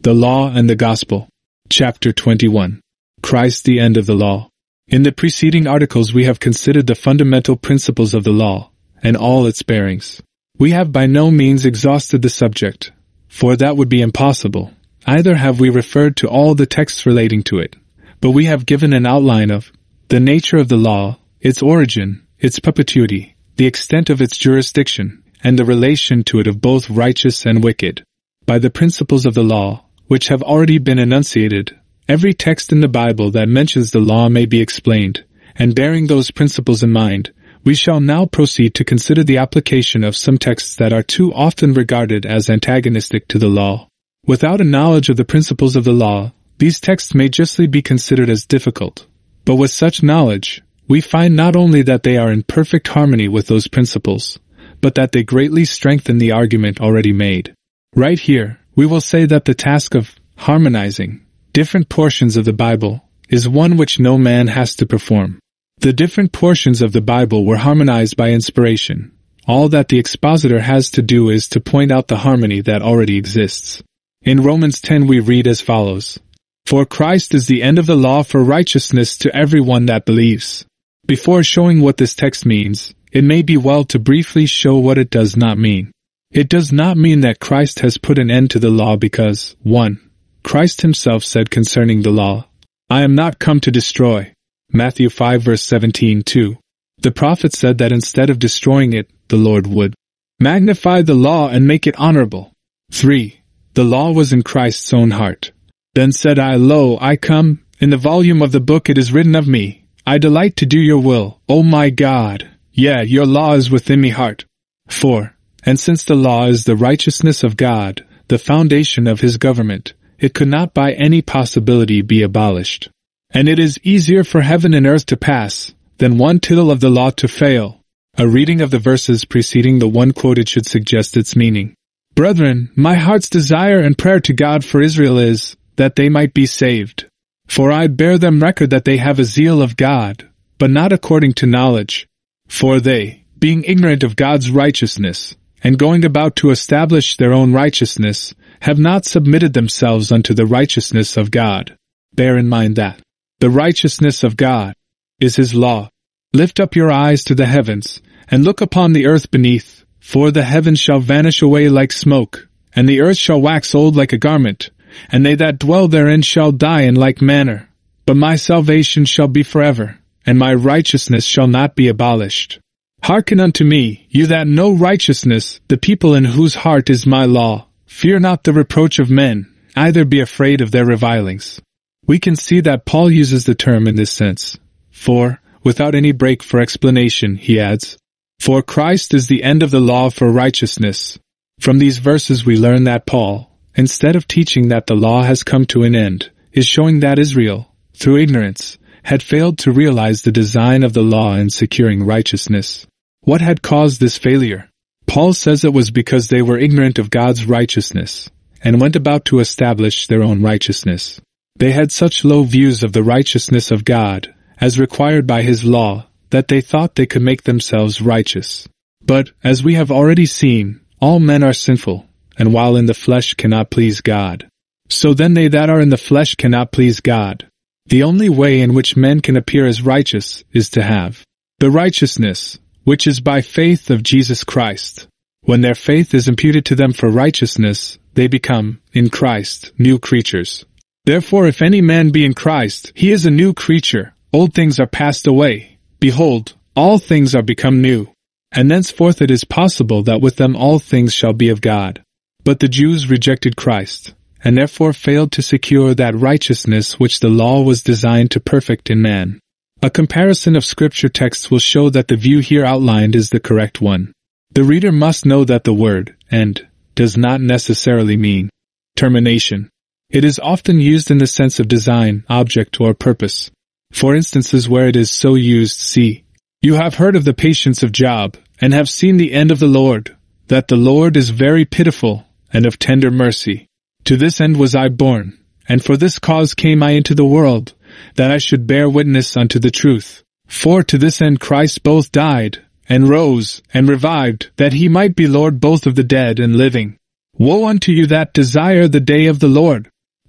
The Law and the Gospel. Chapter 21. Christ, the End of the Law. In the preceding articles we have considered the fundamental principles of the law, and all its bearings. We have by no means exhausted the subject, for that would be impossible. Either have we referred to all the texts relating to it, but we have given an outline of the nature of the law, its origin, its perpetuity, the extent of its jurisdiction, and the relation to it of both righteous and wicked. By the principles of the law, which have already been enunciated, every text in the Bible that mentions the law may be explained, and bearing those principles in mind, we shall now proceed to consider the application of some texts that are too often regarded as antagonistic to the law. Without a knowledge of the principles of the law, these texts may justly be considered as difficult. But with such knowledge, we find not only that they are in perfect harmony with those principles, but that they greatly strengthen the argument already made. Right here, we will say that the task of harmonizing different portions of the Bible is one which no man has to perform. The different portions of the Bible were harmonized by inspiration. All that the expositor has to do is to point out the harmony that already exists. In Romans 10 we read as follows, "For Christ is the end of the law for righteousness to everyone that believes." Before showing what this text means, it may be well to briefly show what it does not mean. It does not mean that Christ has put an end to the law because, 1. Christ himself said concerning the law, "I am not come to destroy." Matthew 5 verse 17, 2. The prophet said that instead of destroying it, the Lord would magnify the law and make it honorable. 3. The law was in Christ's own heart. Then said I, Lo, I come, in the volume of the book it is written of me, I delight to do your will, O my God. Yea, your law is within me heart. 4. And since the law is the righteousness of God, the foundation of his government, it could not by any possibility be abolished. And it is easier for heaven and earth to pass, than one tittle of the law to fail. A reading of the verses preceding the one quoted should suggest its meaning. Brethren, my heart's desire and prayer to God for Israel is, that they might be saved. For I bear them record that they have a zeal of God, but not according to knowledge. For they, being ignorant of God's righteousness, and going about to establish their own righteousness, have not submitted themselves unto the righteousness of God. Bear in mind that the righteousness of God is his law. Lift up your eyes to the heavens, and look upon the earth beneath, for the heavens shall vanish away like smoke, and the earth shall wax old like a garment, and they that dwell therein shall die in like manner. But my salvation shall be forever, and my righteousness shall not be abolished. Hearken unto me, you that know righteousness, the people in whose heart is my law. Fear not the reproach of men, either be afraid of their revilings. We can see that Paul uses the term in this sense. For, without any break for explanation, he adds, For Christ is the end of the law for righteousness. From these verses we learn that Paul, instead of teaching that the law has come to an end, is showing that Israel, through ignorance, had failed to realize the design of the law in securing righteousness. What had caused this failure? Paul says it was because they were ignorant of God's righteousness, and went about to establish their own righteousness. They had such low views of the righteousness of God, as required by his law, that they thought they could make themselves righteous. But, as we have already seen, all men are sinful, and while in the flesh cannot please God. So then they that are in the flesh cannot please God. The only way in which men can appear as righteous is to have the righteousness, which is by faith of Jesus Christ. When their faith is imputed to them for righteousness, they become, in Christ, new creatures. Therefore if any man be in Christ, he is a new creature. Old things are passed away. Behold, all things are become new. And thenceforth it is possible that with them all things shall be of God. But the Jews rejected Christ, and therefore failed to secure that righteousness which the law was designed to perfect in man. A comparison of scripture texts will show that the view here outlined is the correct one. The reader must know that the word "end" does not necessarily mean termination. It is often used in the sense of design, object, or purpose. For instances where it is so used, see, You have heard of the patience of Job, and have seen the end of the Lord, that the Lord is very pitiful, and of tender mercy. To this end was I born, and for this cause came I into the world, that I should bear witness unto the truth. For to this end Christ both died, and rose, and revived, that he might be Lord both of the dead and living. Woe unto you that desire the day of the Lord!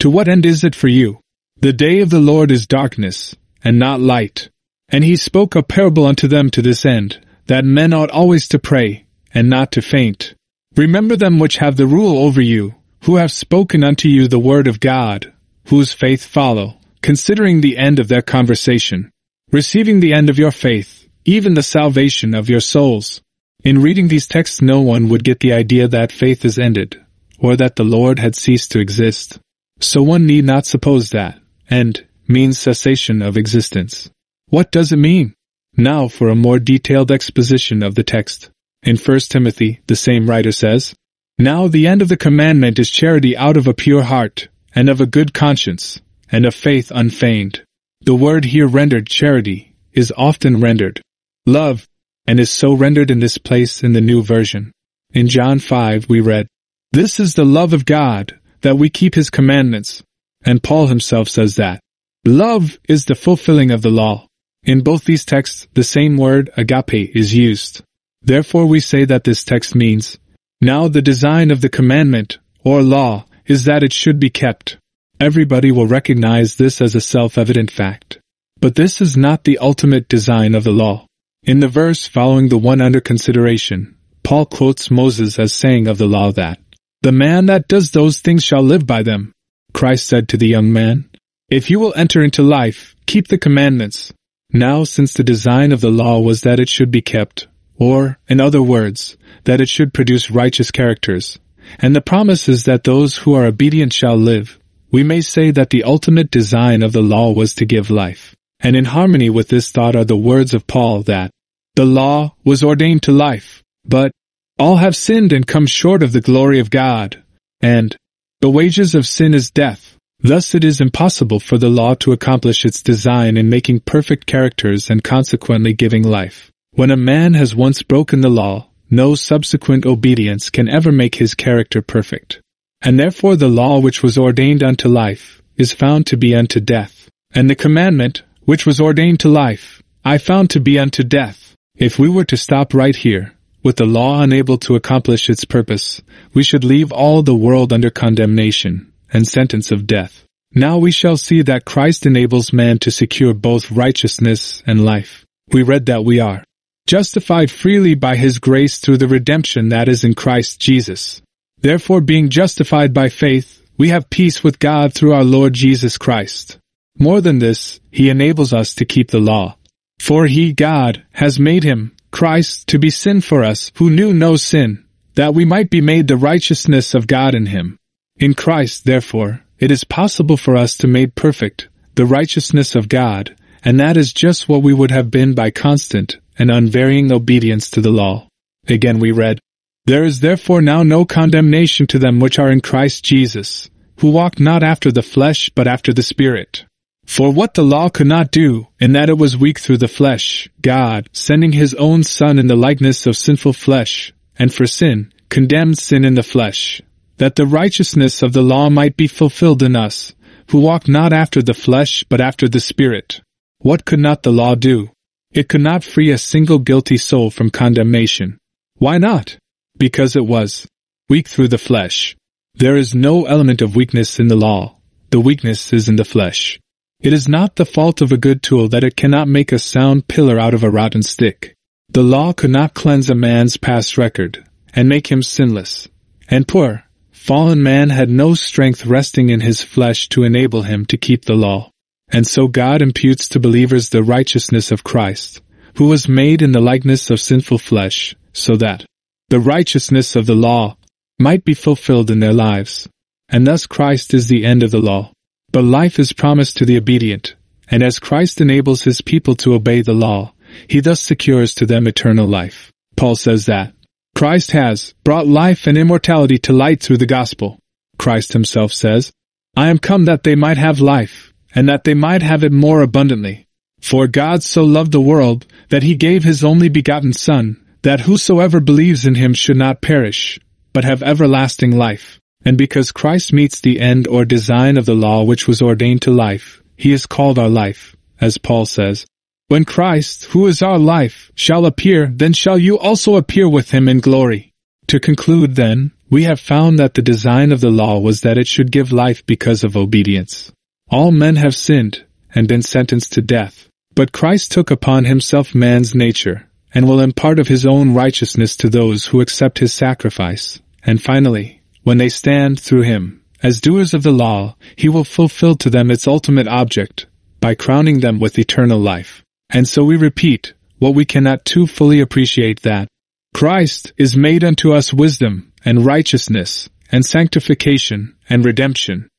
To what end is it for you? The day of the Lord is darkness, and not light. And he spoke a parable unto them to this end, that men ought always to pray, and not to faint. Remember them which have the rule over you, who have spoken unto you the word of God, whose faith follow, considering the end of their conversation, receiving the end of your faith, even the salvation of your souls. In reading these texts no one would get the idea that faith is ended, or that the Lord had ceased to exist. So one need not suppose that end means cessation of existence. What does it mean? Now for a more detailed exposition of the text. In 1 Timothy, the same writer says, Now the end of the commandment is charity out of a pure heart, and of a good conscience, and of faith unfeigned. The word here rendered charity is often rendered love, and is so rendered in this place in the New Version. In John 5 we read, This is the love of God, that we keep his commandments. And Paul himself says that love is the fulfilling of the law. In both these texts, the same word, agape, is used. Therefore we say that this text means, now the design of the commandment, or law, is that it should be kept. Everybody will recognize this as a self-evident fact. But this is not the ultimate design of the law. In the verse following the one under consideration, Paul quotes Moses as saying of the law that, The man that does those things shall live by them. Christ said to the young man, If you will enter into life, keep the commandments. Now, since the design of the law was that it should be kept, or, in other words, that it should produce righteous characters, and the promise is that those who are obedient shall live, we may say that the ultimate design of the law was to give life. And in harmony with this thought are the words of Paul that, the law was ordained to life, but all have sinned and come short of the glory of God, and the wages of sin is death. Thus it is impossible for the law to accomplish its design in making perfect characters and consequently giving life. When a man has once broken the law, no subsequent obedience can ever make his character perfect. And therefore the law which was ordained unto life is found to be unto death, and the commandment which was ordained to life I found to be unto death. If we were to stop right here, with the law unable to accomplish its purpose, we should leave all the world under condemnation and sentence of death. Now we shall see that Christ enables man to secure both righteousness and life. We read that we are justified freely by his grace through the redemption that is in Christ Jesus. Therefore, being justified by faith, we have peace with God through our Lord Jesus Christ. More than this, he enables us to keep the law. For he, God, has made him, Christ, to be sin for us, who knew no sin, that we might be made the righteousness of God in him. In Christ, therefore, it is possible for us to make perfect the righteousness of God, and that is just what we would have been by constant and unvarying obedience to the law. Again we read, There is therefore now no condemnation to them which are in Christ Jesus, who walk not after the flesh but after the Spirit. For what the law could not do, in that it was weak through the flesh, God, sending his own Son in the likeness of sinful flesh, and for sin, condemned sin in the flesh, that the righteousness of the law might be fulfilled in us, who walk not after the flesh but after the Spirit. What could not the law do? It could not free a single guilty soul from condemnation. Why not? Because it was weak through the flesh. There is no element of weakness in the law. The weakness is in the flesh. It is not the fault of a good tool that it cannot make a sound pillar out of a rotten stick. The law could not cleanse a man's past record, and make him sinless. And poor, fallen man had no strength resting in his flesh to enable him to keep the law. And so God imputes to believers the righteousness of Christ, who was made in the likeness of sinful flesh, so that the righteousness of the law might be fulfilled in their lives. And thus Christ is the end of the law. But life is promised to the obedient, and as Christ enables his people to obey the law, he thus secures to them eternal life. Paul says that Christ has brought life and immortality to light through the gospel. Christ himself says, I am come that they might have life, and that they might have it more abundantly. For God so loved the world, that he gave his only begotten Son, that whosoever believes in him should not perish, but have everlasting life. And because Christ meets the end or design of the law which was ordained to life, he is called our life, as Paul says, When Christ, who is our life, shall appear, then shall you also appear with him in glory. To conclude then, We have found that the design of the law was that it should give life because of obedience. All men have sinned and been sentenced to death, but Christ took upon himself man's nature, and will impart of his own righteousness to those who accept his sacrifice. And finally, when they stand through him, as doers of the law, he will fulfill to them its ultimate object, by crowning them with eternal life. And so we repeat, what we cannot too fully appreciate, that Christ is made unto us wisdom, and righteousness, and sanctification, and redemption.